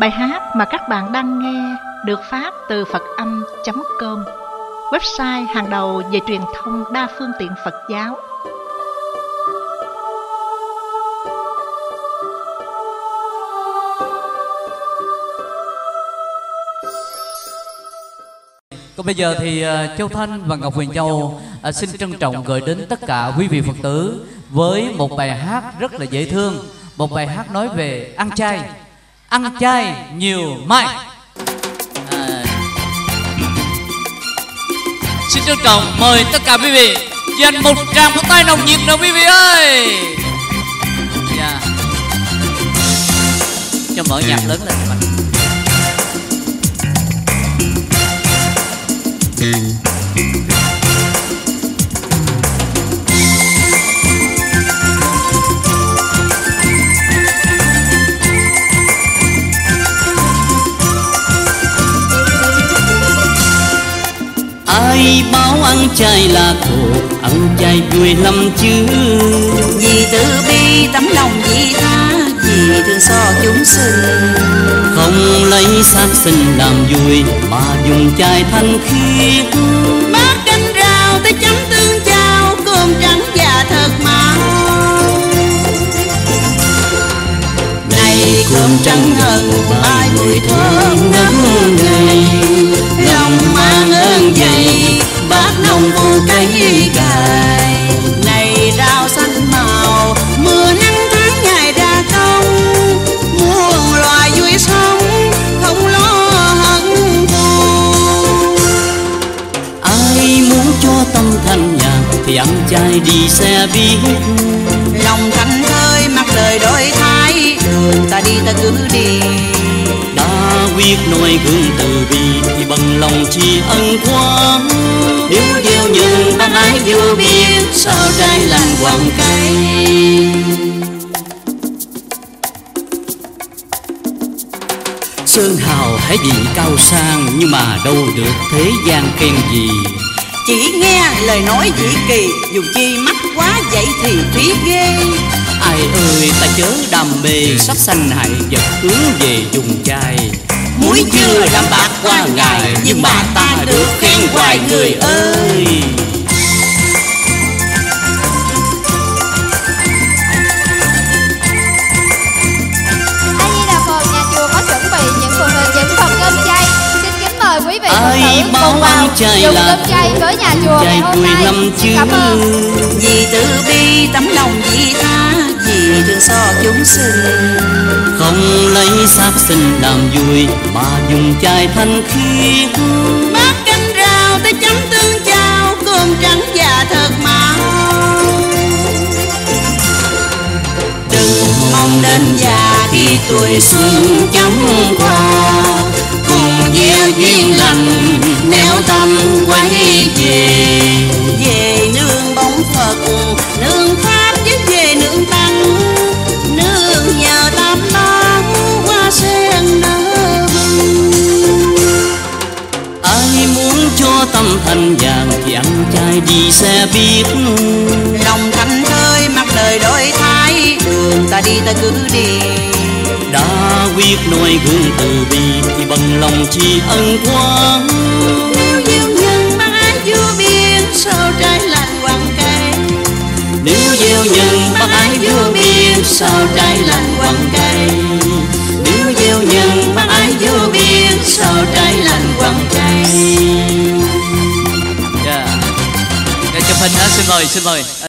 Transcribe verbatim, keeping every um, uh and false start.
Bài hát mà các bạn đang nghe được phát từ phật âm chấm com, website hàng đầu về truyền thông đa phương tiện Phật giáo. Còn bây giờ thì uh, Châu Thanh và Ngọc Huyền Châu uh, xin trân trọng gửi đến tất cả quý vị Phật tử với một bài hát rất là dễ thương, một bài hát nói về ăn chay, ăn chay nhiều mai. À, xin trân trọng mời tất cả quý vị dành một tràng pháo tay nồng nhiệt nào quý vị ơi. Yeah. Cho mở nhạc lớn lên mình. Ai bảo ăn chay là khổ, ăn chay vui lắm chứ. Vì từ bi tấm lòng vị tha, vì thương xót chúng sinh. Không lấy sát sinh làm vui, mà dùng chay thanh khiết. Bát canh rau tới chấm tương chao, cơm trắng và thật màu. Này cơm trắng hơn ai mùi thơm ngắm ngây. Lòng mang ơn dày, bát nồng vô cây cài. Này rau xanh màu, mưa nắng tháng ngày ra công. Muôn loài vui sống, không lo hận thù. Ai muốn cho tâm thanh nhàn thì ăn chay đi sẽ biết. Lòng thanh thơi mặt đời đổi thay, đường ta đi ta cứ đi. Đã quyết noi gương từ bi thì bằng lòng tri ân quán. Nếu gieo nhân bác ái vô biên, sao trái lành quặng cây. Sơn hào hãy vị cao sang, nhưng mà đâu được thế gian khen gì. Chỉ nghe lời nói dĩ kỳ, dù chi mắc quá vậy thì phí ghê. Ai ơi ta chớ đam mê, sắc xanh hại vật hướng về dùng chay. Muối dưa làm bạc qua ngày, nhưng mà ta được khen hoài người ơi. A Di Đà Phật, nhà chùa có chuẩn bị những phần hình những phần cơm chay. Xin kính mời quý vị Phật tử cùng vào dùng cơm chay với nhà chùa ngày hôm nay. Cảm ơn. Vì từ bi tấm lòng vị tha, vì thương xót chúng sinh. Không lấy sát sinh làm vui, mà dùng chay thanh khiết. Bát canh rau tới chấm tương chao, cơm trắng và thật màu. Đừng mong đến già khi tuổi xuân chóng qua. Cùng gieo duyên lành nếu tâm quay về. Về nương bóng Phật, nương Pháp với về nương Tăng. Nương nhờ tam bát hoa sen nở bừng. Ai muốn cho tâm thanh nhàn thì ăn chay đi sẽ biết. Lòng thanh thơi mặt đời đổi thay, đường ta đi ta cứ đi. Đã quyết noi gương từ bi thì bằng lòng tri ân quán. Nếu gieo nhân bác ái vô biên, sao trái lành quặng cây. Nếu gieo nhân bác ái vô biên, sao trái lành quặng cây. Nếu gieo nhân bác ái vô biên, sao trái lành quặng cây. Yeah. Chụp hình đó, xin mời, xin mời.